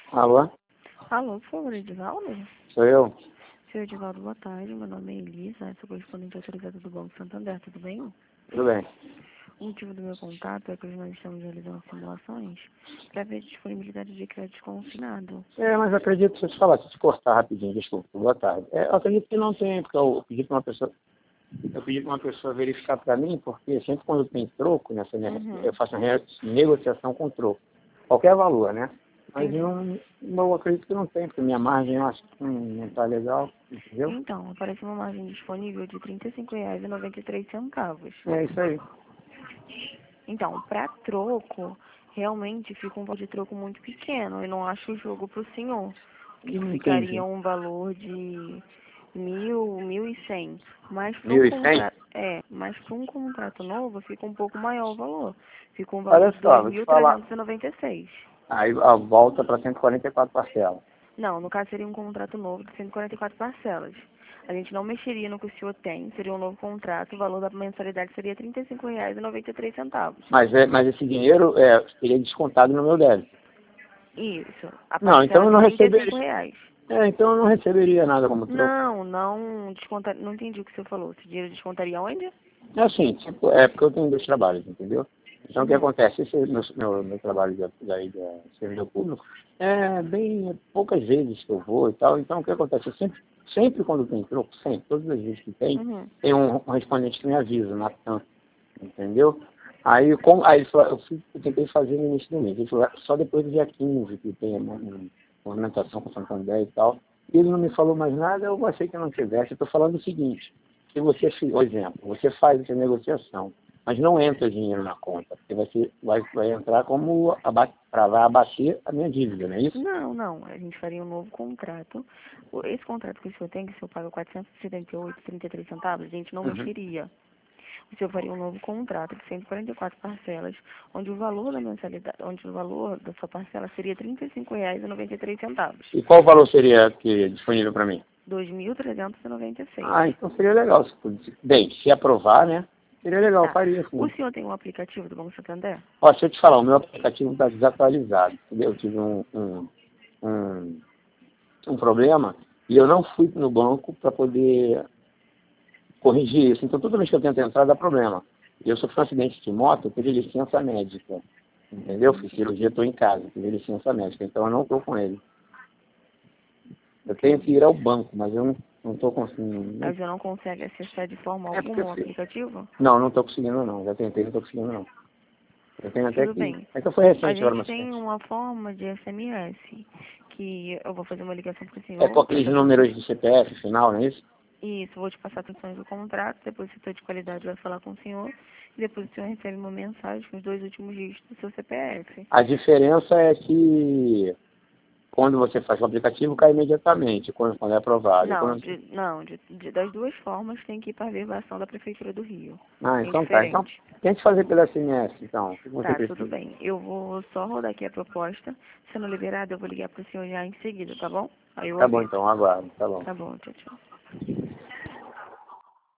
Alô? Alô, por favor, Edivaldo? Sou eu? Senhor Edivaldo, boa tarde. Meu nome é Elisa, sou correspondente autorizada do Banco Santander, tudo bem? Tudo bem. O motivo do meu contato é que hoje nós estamos realizando simulações para ver a disponibilidade de crédito consignado. Mas acredito, se eu te falar, se eu te cortar rapidinho, desculpa, boa tarde. Eu acredito que não tem, porque eu pedi para uma pessoa verificar para mim, porque sempre quando tem troco, eu faço uma negociação com troco. Qualquer valor, né? Mas eu acredito que não tem, porque minha margem eu acho que não está legal, entendeu? Então, aparece uma margem disponível de R$ 35,93. É isso aí. Então, para troco, realmente fica um valor de troco muito pequeno. Eu não acho o jogo para o senhor. Que Não ficaria entendi. um valor de 1.100. Mas para um 1.100? contrato, mas para um contrato novo fica um pouco maior o valor. Fica um valor Olha de só, vou te falar. 2.396. Aí a volta para 144 parcelas. Não, no caso seria um contrato novo de 144 parcelas. A gente não mexeria no que o senhor tem, seria um novo contrato, o valor da mensalidade seria R$ 35,93. Mas esse dinheiro seria descontado no meu débito. Isso, a Não, então parcela eu de não R$ 35 receberia. reais. Então eu não receberia nada como troco. Não descontar, não entendi o que você falou. Esse dinheiro descontaria onde? É assim, tipo, porque eu tenho dois trabalhos, entendeu? Então o que acontece? Esse meu trabalho de servidor público é bem poucas vezes que eu vou e tal. Então o que acontece? Eu sempre quando tem troco, sempre, todas as vezes que tem um correspondente que me avisa, na TAM, entendeu? Eu tentei fazer no início do mês. Ele falou, só depois do dia 15 que tem uma movimentação com o Santander e tal. E ele não me falou mais nada, eu achei que não tivesse. Eu estou falando o seguinte, se você, por exemplo, você faz essa negociação, mas não entra dinheiro na conta, porque vai entrar como vai abater a minha dívida, não é isso? Não. A gente faria um novo contrato. Esse contrato que o senhor tem, que o senhor paga R$ 478,33, a gente não mexeria. O senhor faria um novo contrato de 144 parcelas, onde o valor da mensalidade, onde o valor da sua parcela seria R$ 35,93. E qual o valor seria disponível para mim? 2.396. Então seria legal. Bem, se aprovar, né? Seria legal, Tá. faria O sim. senhor tem um aplicativo do Banco Santander? Ó, deixa eu te falar, o meu aplicativo está desatualizado, entendeu? Eu tive um problema e eu não fui no banco para poder corrigir isso. Então, toda vez que eu tento entrar, dá problema. Eu sofri um acidente de moto, eu pedi licença médica, entendeu? Fiz cirurgia, estou em casa, pedi licença médica, então eu não estou com ele. Eu tenho que ir ao banco, mas eu não estou conseguindo. Mas você não consegue acessar de forma Porque alguma o aplicativo? não estou conseguindo não. Já tentei, não estou conseguindo não. Eu tenho até Tudo que... bem. É que eu fui A recente agora no gente tem acidente. uma forma de SMS, que eu vou fazer uma ligação para o É com senhor. aqueles números de CPF final, não é isso? Isso, vou te passar atenções do contrato, depois o setor de qualidade vai falar com o senhor, e depois o senhor recebe uma mensagem com os 2 últimos dígitos do seu CPF. A diferença é que quando você faz o aplicativo, cai imediatamente, quando é aprovado. Das duas formas tem que ir para a verbação da Prefeitura do Rio. É Então tá. Então, diferente. tente fazer pela SMS, então. O que você Tá, tudo precisa? bem. Eu vou só rodar aqui a proposta. Sendo liberado, eu vou ligar para o senhor já em seguida, tá bom? Aí eu Tá bom, aviso. então, aguardo. Tá bom. Tá bom, tchau, tchau.